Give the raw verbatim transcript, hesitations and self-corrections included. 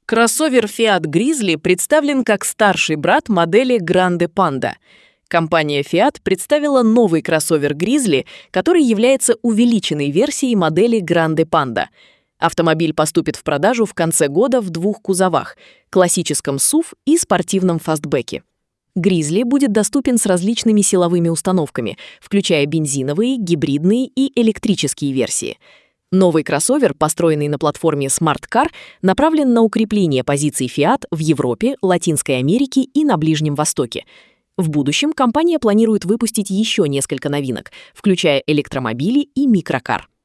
Кроссовер Fiat Grizzly представлен как старший брат модели Grande Panda. Компания Fiat представила новый кроссовер Grizzly, который является увеличенной версией модели Grande Panda. Автомобиль поступит в продажу в конце года в двух кузовах – классическом сув и спортивном фастбеке. Grizzly будет доступен с различными силовыми установками, включая бензиновые, гибридные и электрические версии. Новый кроссовер, построенный на платформе Smart Car, направлен на укрепление позиций Fiat в Европе, Латинской Америке и на Ближнем Востоке. В будущем компания планирует выпустить еще несколько новинок, включая электромобили и микрокар.